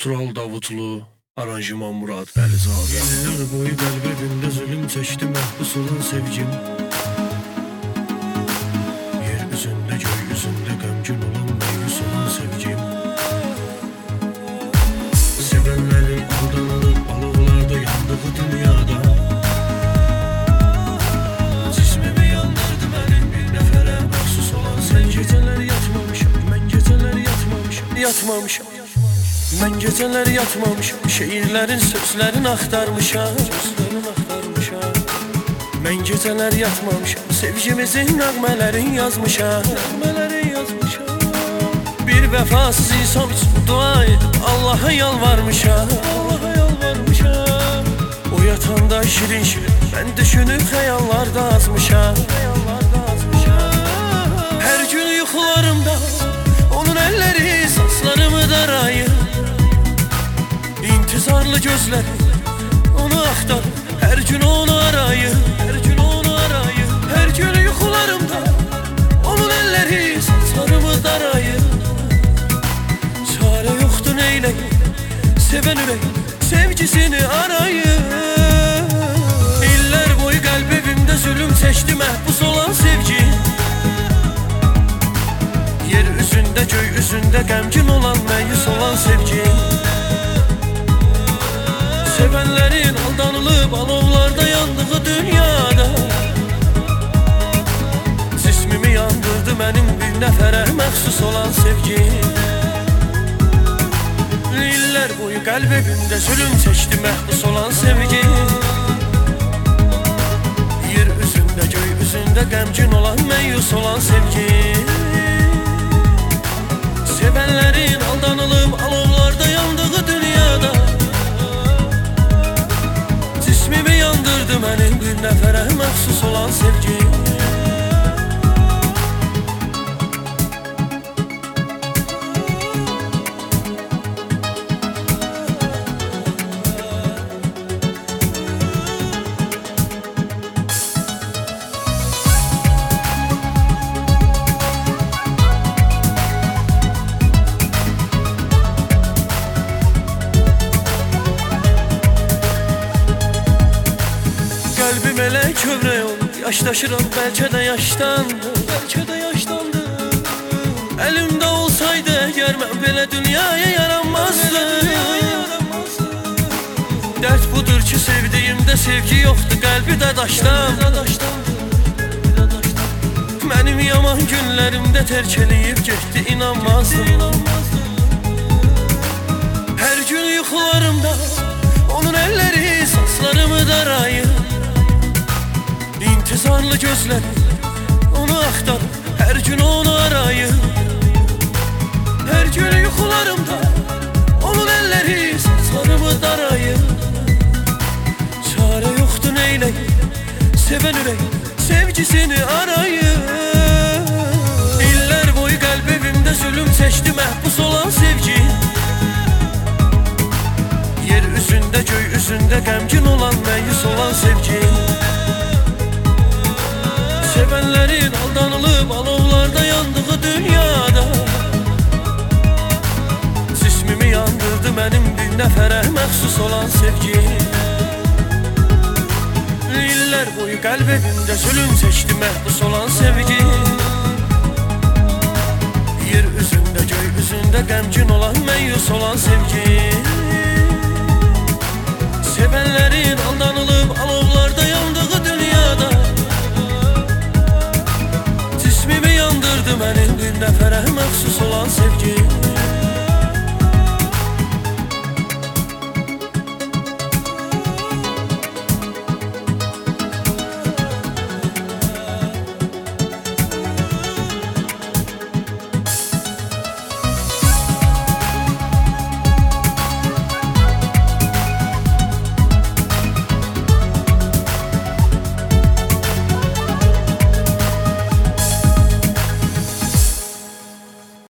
Tural Davutlu, aranjman Murad Əlizadə. Yıllar boyu qəlbimdə zulüm çəkdi məhbus olan sevgim. Yer üzündə, göy üzündə qəmgin olan məyus olan sevgim. Sevənlərin aldanılıb alovlarda yandığı dünyada. Cismimi yandırdı mənim bir nəfərə məxsus olan sevgim. Mən gecələr yatmamışam, mən gecələr yatmamışam, yatmamışam. Mən gecələr yatmamışam, şeirlərin, sözlərin axtarmışam. Mən gecələr yatmamışam, sevgimizin nəğmələrin yazmışam. Bir vəfasız insan üçün dua edib Allah'a yalvarmışam. O yatanda şirin-şirin mən düşünüb xəyallarda azmışam. Hər gün yuxularımda onun əlləri saçlarımı darayır. İntizarlı gözləri onu axtar, hər gün onu arayır, hər gün onu arayır. Hər gün yuxularımda onun əlləri saçlarımı darayır. Çarə yoxdur neyləyim, sevən ürək sevgisini arayır. İllər boyu qəlbimdə zulüm çəkdi məhbus olan sevgi. Yer üzündə, göy üzündə qəmgin olan məyus olan sevgi. Sevənlərin aldanılıb alovlarda yandığı dünyada. Cismimi yandırdı mənim bir nəfərə məxsus olan sevgi. İllər boyu qəlbimdə zulüm çəkdi məhbus olan sevgi. Yer üzündə, göy üzündə qəmgin olan məyus olan sevgi. Sevənlərin aldanılıb alovlarda yandığı dünyada. Cismimi yandırdı mənim bir nəfərə məxsus olan sevgi. Qəlbim elə kövrək olub, yaşdaşıram bəlkə də yaşdandı, bəlkə də yaşdandı. Əlimdə olsaydı əgər mən belə dünyaya yaranmazdı. Dərd budur ki sevdiyimdə sevgi yoxdur, qəlbi də daşdan. Mənim yaman günlərimdə tərk eləyib getdi, inanmazdım. Hər gün yuxularımda onun əlləri saçlarımı darayır. İntizarlı gözləri onu axtar, hər gün onu arayır. Hər gün yuxularımda onun əlləri saçlarımı darayır. Çarə yoxdur neyləyim, sevən ürək sevgisini arayır. İllər boyu qəlbimdə zulüm çəkdi məhbus olan sevgi. Yer üzündə, göy üzündə qəmgin olan məyus olan sevgi. Sevənlərin aldanılıb alovlarda yandığı dünyada. Cismimi yandırdı mənim bir nəfərə məxsus olan sevgi. İllər boyu qəlbimdə zulüm çəkdi məhbus olan sevgi. Yer üzündə, göy üzündə qəmgin olan məyus olan sevgi. Sevənlərin aldanılıb alovlarda yandığı dünyada. Cismimi yandırdı mənim bir nəfərə məxsus olan sevgi.